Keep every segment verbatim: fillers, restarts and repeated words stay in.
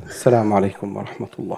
السلام عليكم ورحمة الله.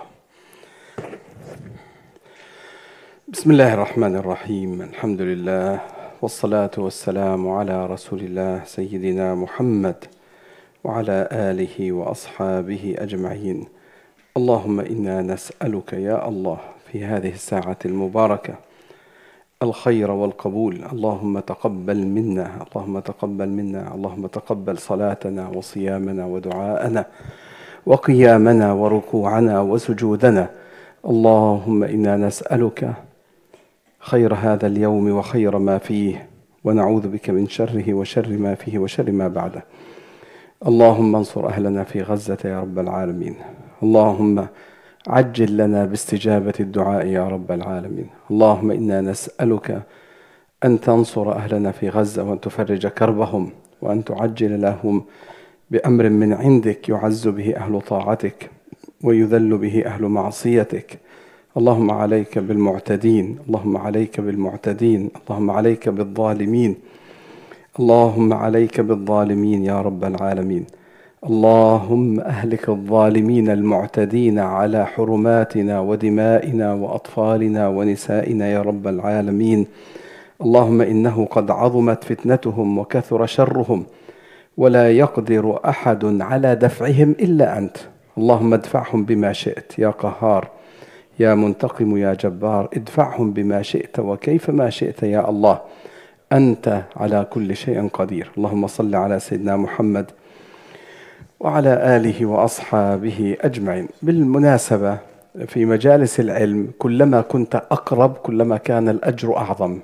بسم الله الرحمن الرحيم. الحمد لله والصلاة والسلام على رسول الله سيدنا محمد وعلى آله وأصحابه أجمعين. اللهم إنا نسألك يا الله في هذه الساعة المباركة الخير والقبول. اللهم تقبل منا، اللهم تقبل منا، اللهم تقبل صلاتنا وصيامنا ودعاءنا وقيامنا وركوعنا وسجودنا. اللهم إنا نسألك خير هذا اليوم وخير ما فيه، ونعوذ بك من شره وشر ما فيه وشر ما بعده. اللهم انصر أهلنا في غزة يا رب العالمين. اللهم عجل لنا باستجابة الدعاء يا رب العالمين. اللهم إنا نسألك أن تنصر أهلنا في غزة وأن تفرج كربهم وأن تعجل لهم بأمر من عندك يعز به أهل طاعتك ويذل به أهل معصيتك. اللهم عليك بالمعتدين، اللهم عليك بالمعتدين، اللهم عليك بالظالمين، اللهم عليك بالظالمين يا رب العالمين. اللهم أهلك الظالمين المعتدين على حرماتنا ودمائنا وأطفالنا ونسائنا يا رب العالمين. اللهم إنه قد عظمت فتنتهم وكثر شرهم ولا يقدر أحد على دفعهم إلا أنت. اللهم ادفعهم بما شئت يا قهار يا منتقم يا جبار. ادفعهم بما شئت وكيف ما شئت يا الله، أنت على كل شيء قدير. اللهم صل على سيدنا محمد وعلى آله وأصحابه أجمعين. بالمناسبة في مجالس العلم كلما كنت أقرب كلما كان الأجر أعظم،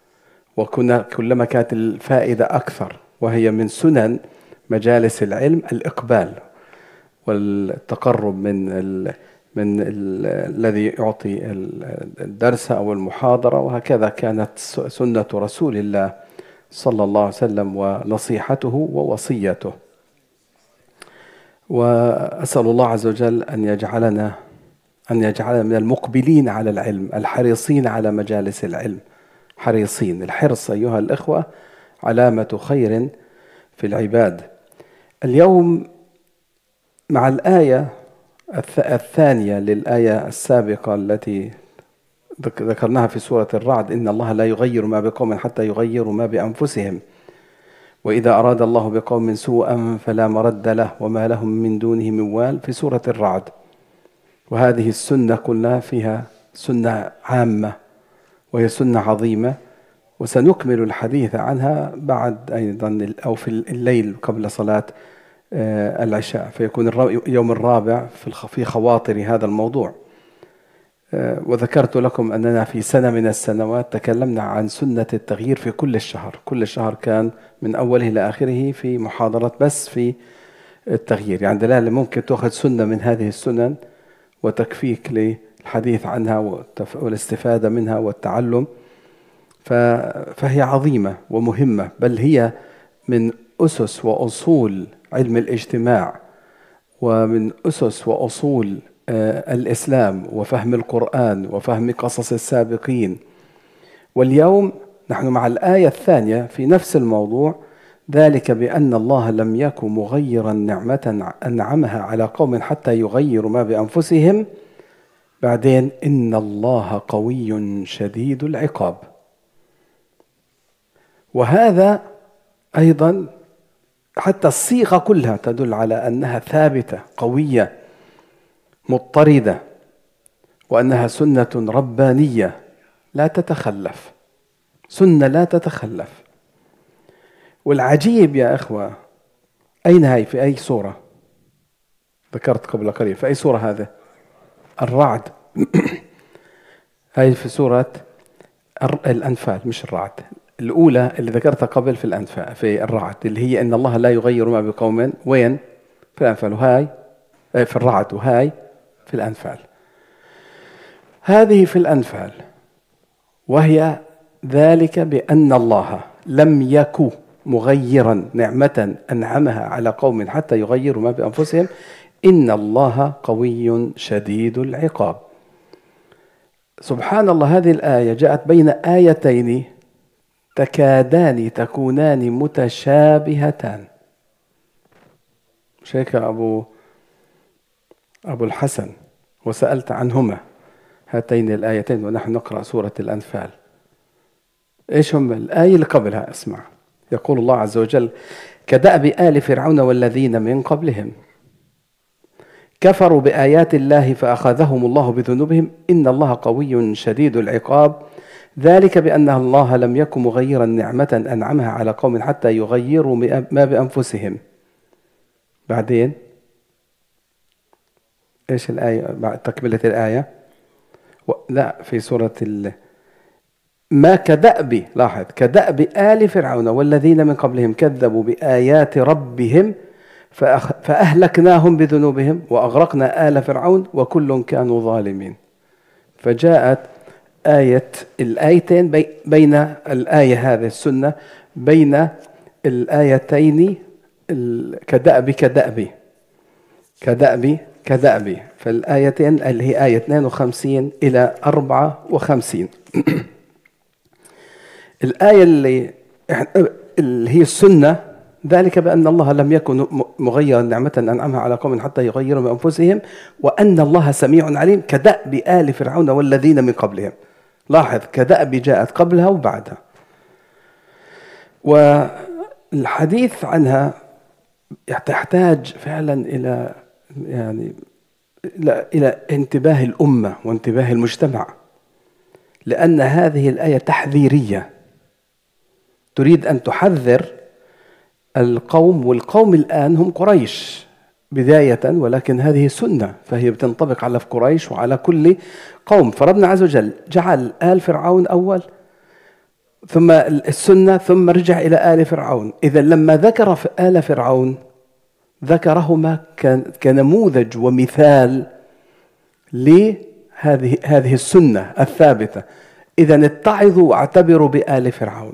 وكلما كانت الفائدة أكثر، وهي من سنن مجالس العلم الإقبال والتقرب من ال من ال الذي يعطي الدرس أو المحاضرة. وهكذا كانت سنة رسول الله صلى الله عليه وسلم ونصيحته ووصيته. وأسأل الله عز وجل أن يجعلنا أن يجعلنا من المقبلين على العلم الحريصين على مجالس العلم. حريصين، الحرص أيها الإخوة علامة خير في العباد. اليوم مع الآية الثانية للآية السابقة التي ذكرناها في سورة الرعد: إن الله لا يغير ما بقوم حتى يغيروا ما بأنفسهم، وإذا أراد الله بقوم سوءا فلا مرد له وما لهم من دونه من وال، في سورة الرعد. وهذه السنة قلنا فيها سنة عامة وهي سنة عظيمة، وسنكمل الحديث عنها بعد أيضا أو في الليل قبل صلاة العشاء، فيكون اليوم الرابع في خواطر هذا الموضوع. وذكرت لكم أننا في سنة من السنوات تكلمنا عن سنة التغيير في كل الشهر. كل الشهر كان من أوله إلى آخره في محاضرات بس في التغيير، يعني دلالة ممكن تأخذ سنة من هذه السنن وتكفيك للحديث عنها والاستفادة منها والتعلم. فهي عظيمة ومهمة، بل هي من أسس وأصول علم الاجتماع، ومن أسس وأصول الإسلام وفهم القرآن وفهم قصص السابقين. واليوم نحن مع الآية الثانية في نفس الموضوع: ذلك بأن الله لم يكن مغيرا نعمة أنعمها على قوم حتى يغيروا ما بأنفسهم. بعدين إن الله قوي شديد العقاب. وهذا أيضا حتى الصيغة كلها تدل على أنها ثابتة قوية مضطردة، وأنها سنة ربانية لا تتخلف، سنة لا تتخلف. والعجيب يا أخوة، أين هي؟ في أي سورة؟ ذكرت قبل قليل في أي سورة هذا؟ الرعد. هاي في سورة الأنفال، مش الرعد. الأولى اللي ذكرتها قبل في الأنفال في الرعد، اللي هي إن الله لا يغير ما بقوم. وين؟ في الأنفال. وهاي في الرعد، وهاي في الأنفال. هذه في الأنفال، وهي ذلك بأن الله لم يكن مغيرا نعمة أنعمها على قوم حتى يغيروا ما بأنفسهم. إن الله قوي شديد العقاب. سبحان الله، هذه الآية جاءت بين آيتين تكادان تكونان متشابهتان. مش هيك أبو أبو الحسن، وسألت عنهما هاتين الآيتين ونحن نقرأ سورة الأنفال. إيش هم؟ الآية اللي قبلها اسمع. يقول الله عز وجل: كدأب آل فرعون والذين من قبلهم كفروا بآيات الله فأخذهم الله بذنوبهم إن الله قوي شديد العقاب ذلك بأن الله لم يكن مغيرا نعمة أنعمها على قوم حتى يغيروا ما بأنفسهم. بعدين إيش الآية بعد تكملة الآية؟ لا، في سورة ال ما كدأب، لاحظ، كدأب آل فرعون والذين من قبلهم كذبوا بآيات ربهم فأهلكناهم بذنوبهم وأغرقنا آل فرعون وكل كانوا ظالمين. فجاءت آية الآيتين بين الآية هذه السنة بين الآيتين كدأب كدأب كدأب كدأب فالآيتين اللي هي آية اثنين وخمسين إلى أربعة وخمسين. الآية اللي, اللي هي السنة ذلك بأن الله لم يكن مغيرا نعمة أنعمها على قوم حتى يغيروا بأنفسهم وأن الله سميع عليم كدأب آل فرعون والذين من قبلهم. لاحظ كدأب جاءت قبلها وبعدها، والحديث عنها تحتاج فعلا إلى يعني إلى, إلى انتباه الأمة وانتباه المجتمع، لأن هذه الآية تحذيرية تريد أن تحذر القوم، والقوم الآن هم قريش بداية، ولكن هذه سنة فهي بتنطبق على قريش وعلى كل قوم. فربنا عز وجل جعل آل فرعون أول ثم السنة ثم رجع إلى آل فرعون. إذا لما ذكر في آل فرعون ذكرهما كنموذج ومثال لهذه هذه السنة الثابتة. إذا اتعظوا واعتبروا بآل فرعون.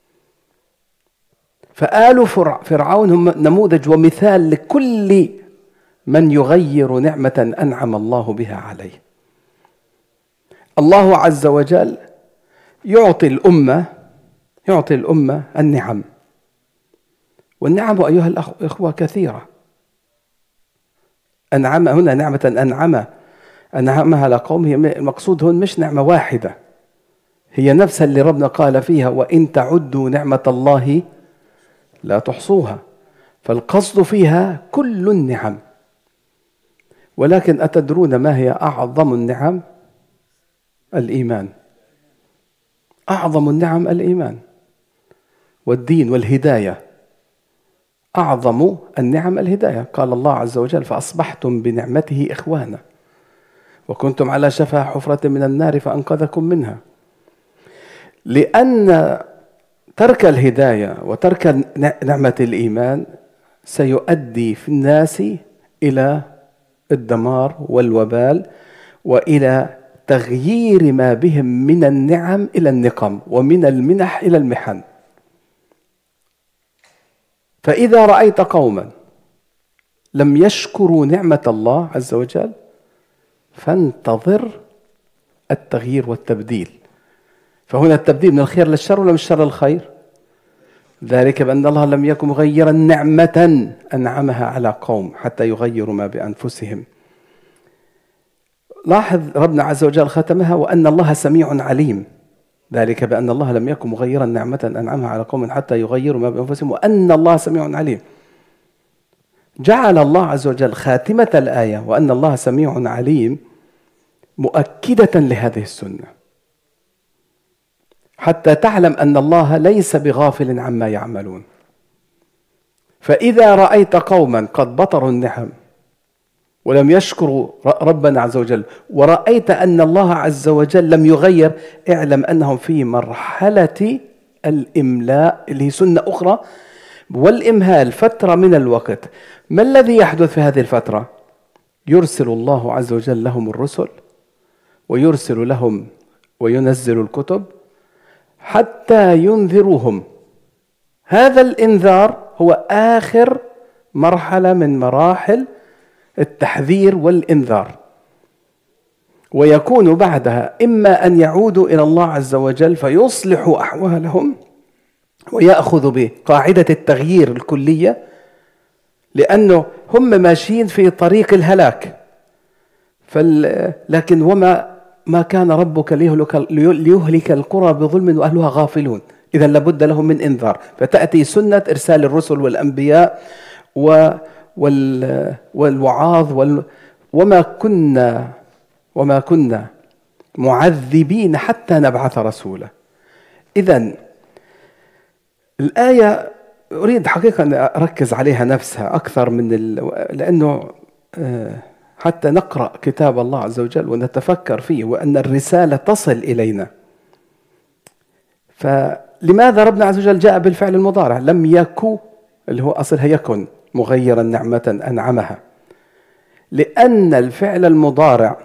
فآل فرعون هم نموذج ومثال لكل من يغير نعمة أنعم الله بها عليه. الله عز وجل يعطي الأمة يعطي الأمة النعم، والنعم أيها الأخوة كثيرة. أنعم هنا نعمة أنعم أنعمها على قومه، المقصود هون مش نعمة واحدة، هي نفسها اللي ربنا قال فيها وإن تعدوا نعمة الله لا تحصوها. فالقصد فيها كل النعم. ولكن أتدرون ما هي أعظم النعم؟ الإيمان. أعظم النعم الإيمان والدين والهداية. أعظم النعم الهداية. قال الله عز وجل فأصبحتم بنعمته إخوانا وكنتم على شفا حفرة من النار فأنقذكم منها. لأن ترك الهداية وترك نعمة الإيمان سيؤدي في الناس إلى الدمار والوبال وإلى تغيير ما بهم من النعم إلى النقم ومن المنح إلى المحن. فإذا رأيت قوما لم يشكروا نعمة الله عز وجل فانتظر التغيير والتبديل. فهنا التبديل من الخير للشر ولا من الشر للخير؟ ذلك بأن الله لم يكن مغيرا نعمة أنعمها على قوم حتى يغيروا ما بأنفسهم. لاحظ ربنا عز وجل ختمها وأن الله سميع عليم. ذلك بأن الله لم يكن مغيرا نعمة أنعمها على قوم حتى يغيروا ما بأنفسهم وأن الله سميع عليم. جعل الله عز وجل خاتمة الآية وأن الله سميع عليم مؤكدة لهذه السنة، حتى تعلم أن الله ليس بغافل عما يعملون. فإذا رأيت قوما قد بطروا النعم ولم يشكروا ربنا عز وجل ورأيت أن الله عز وجل لم يغير، اعلم أنهم في مرحلة الإملاء اللي هي سنة أخرى، والإمهال فترة من الوقت. ما الذي يحدث في هذه الفترة؟ يرسل الله عز وجل لهم الرسل ويرسل لهم وينزل الكتب حتى ينذروهم. هذا الإنذار هو آخر مرحلة من مراحل التحذير والإنذار، ويكون بعدها إما أن يعودوا إلى الله عز وجل فيصلحوا أحوالهم ويأخذوا بقاعدة التغيير الكلية، لأنه هم ماشيين في طريق الهلاك. فال... لكن وما ما كان ربك ليهلك, ليهلك القرى بظلم وأهلها غافلون، إذا لابد لهم من إنذار. فتأتي سنة إرسال الرسل والأنبياء و... وال... والوعاظ وال... وما كنا وما كنا معذبين حتى نبعث رسولا. إذن الآية أريد حقيقة أن أركز عليها نفسها أكثر من ال... لأنه حتى نقرأ كتاب الله عز وجل ونتفكر فيه، وأن الرسالة تصل إلينا. فلماذا ربنا عز وجل جاء بالفعل المضارع؟ لم يكن، اللي هو أصلها يكن، مغيرا نعمة أنعمها، لأن الفعل المضارع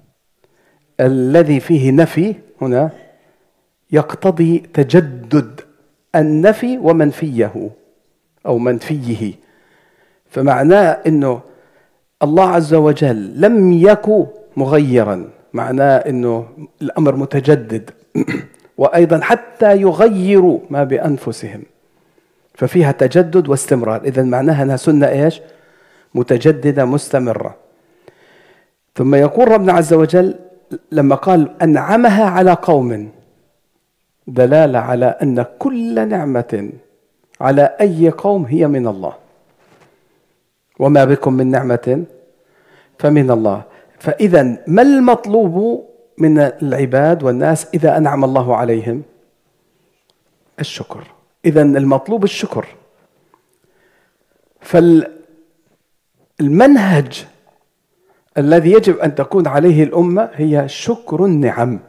الذي فيه نفي هنا يقتضي تجدد النفي ومنفيه أو منفيه. فمعناه أنه الله عز وجل لم يكن مغيرا، معناه أنه الأمر متجدد وأيضا حتى يغيروا ما بأنفسهم، ففيها تجدد واستمرار. إذن معناها أنها سنة إيش؟ متجددة مستمرة. ثم يقول ربنا عز وجل لما قال أنعمها على قوم، دلالة على أن كل نعمة على أي قوم هي من الله، وما بكم من نعمة فمن الله. فإذا ما المطلوب من العباد والناس إذا أنعم الله عليهم؟ الشكر. إذا المطلوب الشكر. فالمنهج الذي يجب أن تكون عليه الأمة هي شكر النعم.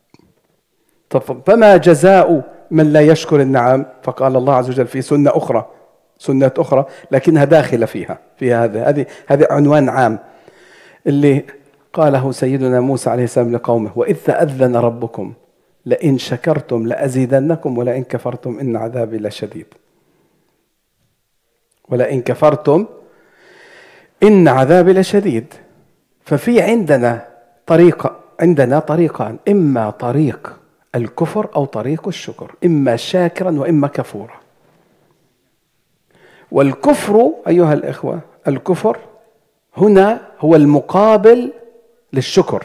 فما جزاء من لا يشكر النعم؟ فقال الله عز وجل في سنة أخرى، سنة أخرى لكنها داخلة فيها فيها هذا هذه هذه عنوان عام اللي قاله سيدنا موسى عليه السلام لقومه: وإذ تأذن ربكم لئن شكرتم لأزيدنكم ولئن كفرتم إن عذابي لشديد. ولئن كفرتم إن عذابي لشديد. ففي عندنا طريقة عندنا طريقان: إما طريق الكفر أو طريق الشكر، إما شاكرا وإما كفورا. والكفر أيها الإخوة، الكفر هنا هو المقابل للشكر.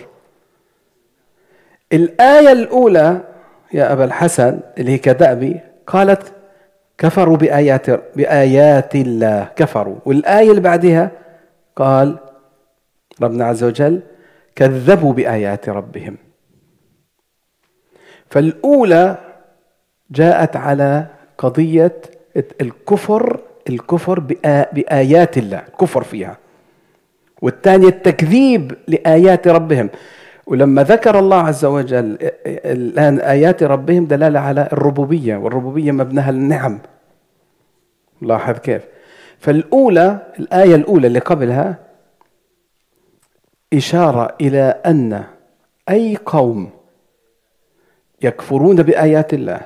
الآية الأولى يا أبا الحسن اللي هي كدأبي قالت كفروا بآيات بآيات الله، كفروا. والآية اللي بعدها قال ربنا عز وجل كذبوا بآيات ربهم. فالأولى جاءت على قضية الكفر الكفر بآيات الله، الكفر فيها. والثانية التكذيب لآيات ربهم. ولما ذكر الله عز وجل الآن آيات ربهم دلالة على الربوبية، والربوبية مبناها النعم. لاحظ كيف. فالأولى الآية الأولى اللي قبلها إشارة إلى أن أي قوم يكفرون بآيات الله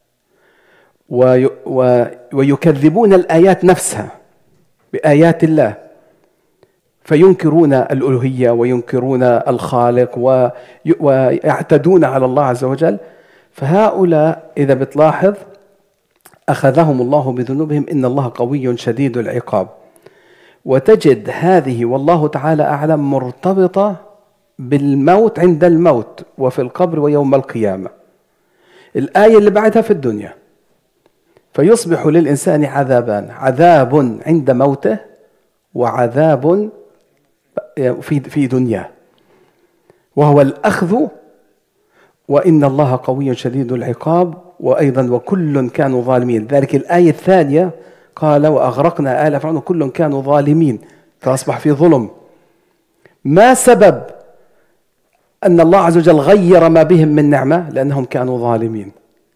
ويكذبون الآيات نفسها بآيات الله، فينكرون الألوهية وينكرون الخالق ويعتدون على الله عز وجل، فهؤلاء إذا بتلاحظ أخذهم الله بذنوبهم إن الله قوي شديد العقاب. وتجد هذه والله تعالى أعلم مرتبطة بالموت عند الموت وفي القبر ويوم القيامة. الآية اللي بعدها في الدنيا، فيصبح للإنسان عذابان: عذاب عند موته وعذاب في في دنياه، وهو الأخذ وإن الله قوي شديد العقاب، وأيضا وكل كانوا ظالمين. ذلك الآية الثانية قال وأغرقنا آل فرعون كل كانوا ظالمين، فأصبح في ظلم. ما سبب أن الله عز وجل غير ما بهم من نعمة؟ لأنهم كانوا ظالمين.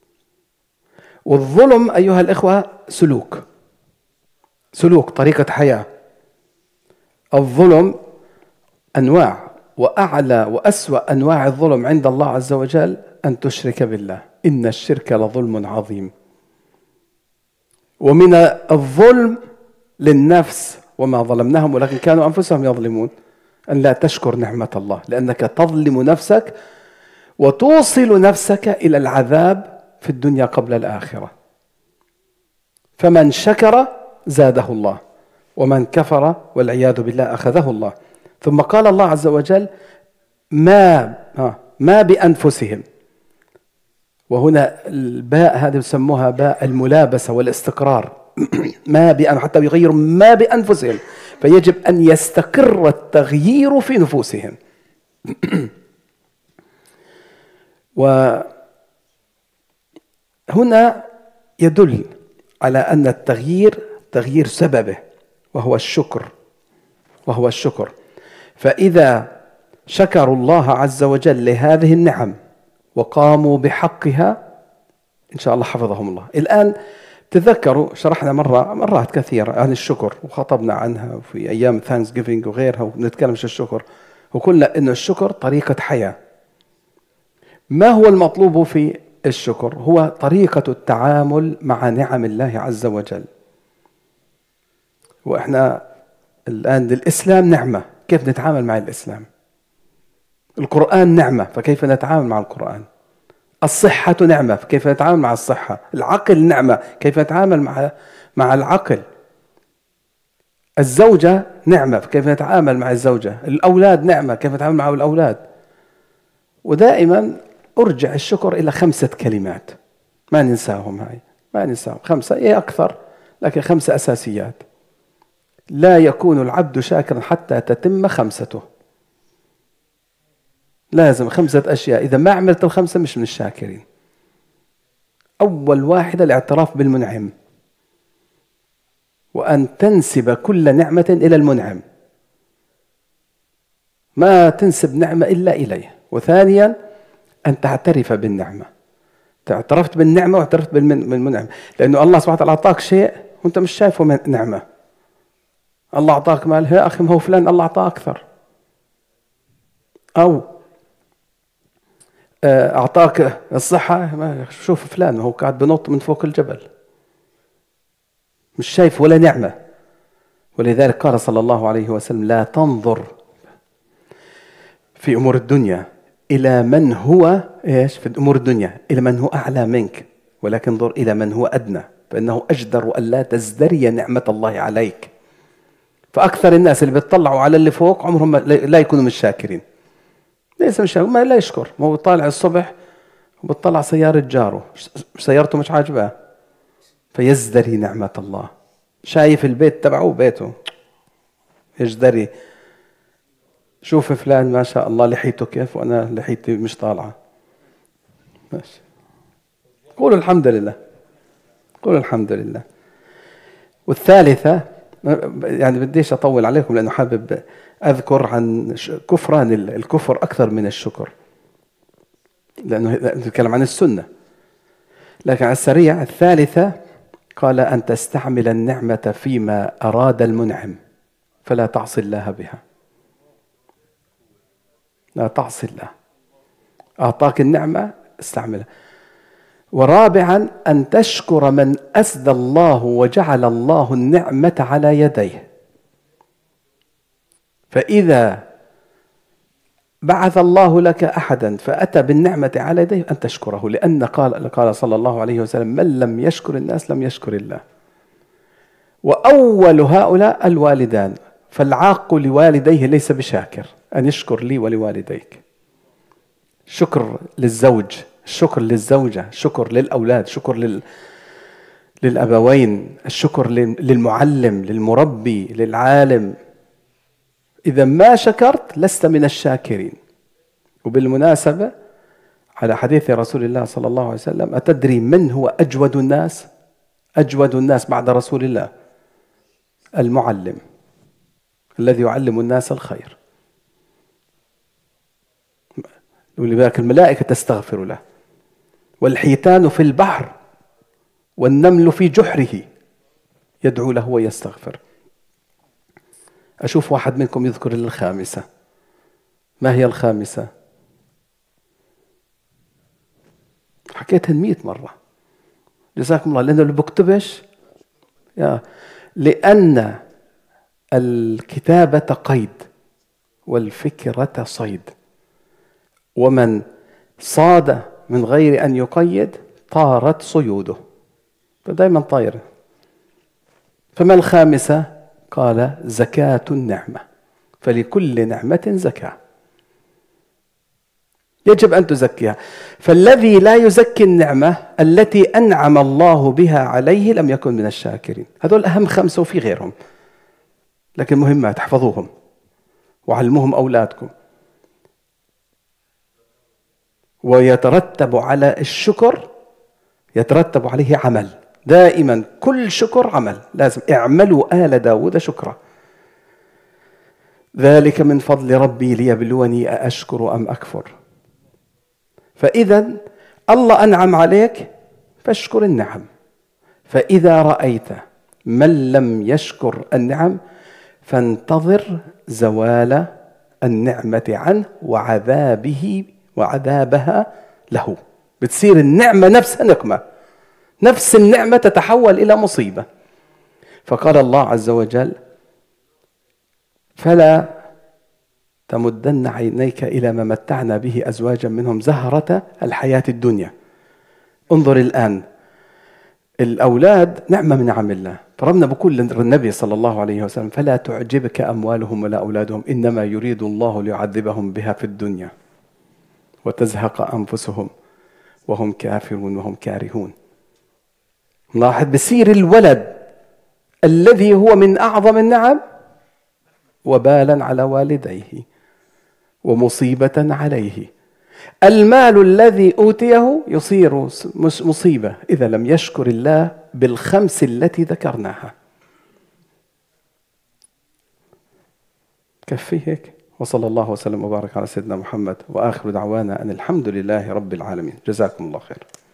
والظلم أيها الإخوة سلوك سلوك طريقة حياة. الظلم أنواع، وأعلى وأسوأ أنواع الظلم عند الله عز وجل أن تشرك بالله، إن الشرك لظلم عظيم. ومن الظلم للنفس وما ظلمناهم ولكن كانوا أنفسهم يظلمون أن لا تشكر نعمة الله، لأنك تظلم نفسك وتوصل نفسك إلى العذاب في الدنيا قبل الآخرة. فمن شكر زاده الله، ومن كفر والعياذ بالله أخذه الله. ثم قال الله عز وجل ما ما بأنفسهم، وهنا الباء هذه يسموها باء الملابسة والاستقرار. ما بأن حتى يغيروا ما بأنفسهم، فيجب أن يستقر التغيير في نفوسهم. وهنا يدل على أن التغيير تغيير سببه وهو الشكر، وهو الشكر. فإذا شكروا الله عز وجل لهذه النعم وقاموا بحقها إن شاء الله حفظهم الله. الآن تذكروا شرحنا مرة مرات كثيرة عن الشكر وخطبنا عنها في أيام ثانكس جيفينج وغيرها، ونتكلم عن الشكر وقلنا إن الشكر طريقة حياة. ما هو المطلوب في الشكر؟ هو طريقة التعامل مع نعم الله عز وجل. وإحنا الآن الإسلام نعمة، كيف نتعامل مع الإسلام؟ القرآن نعمة، فكيف نتعامل مع القرآن؟ الصحة نعمة، فكيف نتعامل مع الصحة؟ العقل نعمة، كيف نتعامل مع مع العقل؟ الزوجة نعمة، فكيف نتعامل مع الزوجة؟ الأولاد نعمة، كيف نتعامل مع الأولاد؟ ودائما أرجع الشكر إلى خمسة كلمات ما ننساهم، هاي ما ننساهم، خمسة إيه أكثر، لكن خمسة أساسيات. لا يكون العبد شاكرا حتى تتم خمسته. لازم خمسة أشياء، إذا ما عملت الخمسة مش من الشاكرين. أول واحدة الاعتراف بالمنعم، وأن تنسب كل نعمة إلى المنعم، ما تنسب نعمة إلا إليه. وثانيا أن تعترف بالنعمة، اعترفت بالنعمة واعترفت بالمنعم، لأنه الله سبحانه وتعالى أعطاك شيء وأنت مش شايفه من نعمة. الله أعطاك مال، يا أخي ما هو فلان الله أعطاه أكثر. أو أعطاك الصحة، شوف فلان هو قاعد بنط من فوق الجبل، مش شايف ولا نعمة. ولذلك قال صلى الله عليه وسلم لا تنظر في أمور الدنيا إلى من هو إيش في أمور الدنيا إلى من هو أعلى منك، ولكن انظر إلى من هو أدنى، فإنه أجدر أن لا تزدري نعمة الله عليك. فأكثر الناس اللي بيطلعوا على اللي فوق عمرهم لا يكونوا مش شاكرين. ليس مش ما لا يشكر، ما هو طالع الصبح وبتطلع سيارة جاره، سيارته مش عاجباه فيزدري نعمة الله. شايف البيت تبعه بيته يزدري، شوف فلان ما شاء الله لحيته كيف وأنا لحيتي مش طالعة. ماشي، قولوا الحمد لله، قولوا الحمد لله. والثالثة يعني بديش أطول عليكم لأنه حابب أذكر عن كفران الكفر أكثر من الشكر، لأنه نتكلم عن السنة. لكن على السريع الثالثة قال أن تستعمل النعمة فيما أراد المنعم فلا تعصي الله بها. لا تعصي الله، أعطاك النعمة استعملها. ورابعا أن تشكر من أسدى الله وجعل الله النعمة على يديه. فإذا بعث الله لك أحدا فأتى بالنعمة على يديه أن تشكره، لأن قال قال صلى الله عليه وسلم من لم يشكر الناس لم يشكر الله. وأول هؤلاء الوالدان، فالعاق لوالديه ليس بشاكر، أن يشكر لي ولوالديك. شكر للزوج، الشكر للزوجة، شكر للأولاد، شكر لل... للأبوين، الشكر للمعلم، للمربي، للعالم. إذا ما شكرت لست من الشاكرين. وبالمناسبة على حديث رسول الله صلى الله عليه وسلم أتدري من هو أجود الناس؟ أجود الناس بعد رسول الله المعلم الذي يعلم الناس الخير، ولذلك الملائكة تستغفر له. والحيتان في البحر والنمل في جحره يدعو له ويستغفر. أشوف واحد منكم يذكر الخامسة. ما هي الخامسة؟ حكيتها مئة مرة، جزاكم الله. لأنه اللي بكتبش لأن الكتابة قيد والفكرة صيد، ومن صاد من غير أن يقيد طارت صيوده، فدائما طايرة. فما الخامسة؟ قال زكاة النعمة. فلكل نعمة زكاة، يجب أن تزكيها. فالذي لا يزكي النعمة التي أنعم الله بها عليه لم يكن من الشاكرين. هذول أهم خمسة وفي غيرهم، لكن مهمة تحفظوهم وعلموهم أولادكم. ويترتب على الشكر، يترتب عليه عمل. دائما كل شكر عمل، لازم اعملوا آل داود شكرا، ذلك من فضل ربي ليبلوني أأشكر أم أكفر. فإذا الله أنعم عليك فاشكر النعم. فإذا رأيت من لم يشكر النعم فانتظر زوال النعمة عنه وعذابه وعذابها له. بتصير النعمة نفسها نقمة، نفس النعمة تتحول إلى مصيبة. فقال الله عز وجل: فلا تمدن عينيك إلى ما متعنا به أزواجا منهم زهرة الحياة الدنيا. انظر الآن، الأولاد نعمة من نعم الله، فربنا بقول للنبي صلى الله عليه وسلم: فلا تعجبك أموالهم ولا أولادهم إنما يريد الله ليعذبهم بها في الدنيا وتزهق أنفسهم وهم كافرون وهم كارهون. لاحظ، بصير الولد الذي هو من أعظم النعم وبالا على والديه ومصيبة عليه. المال الذي أوتيه يصير مصيبة إذا لم يشكر الله بالخمس التي ذكرناها. كفي هيك. وصلى الله وسلم وبارك على سيدنا محمد، وآخر دعوانا أن الحمد لله رب العالمين. جزاكم الله خير.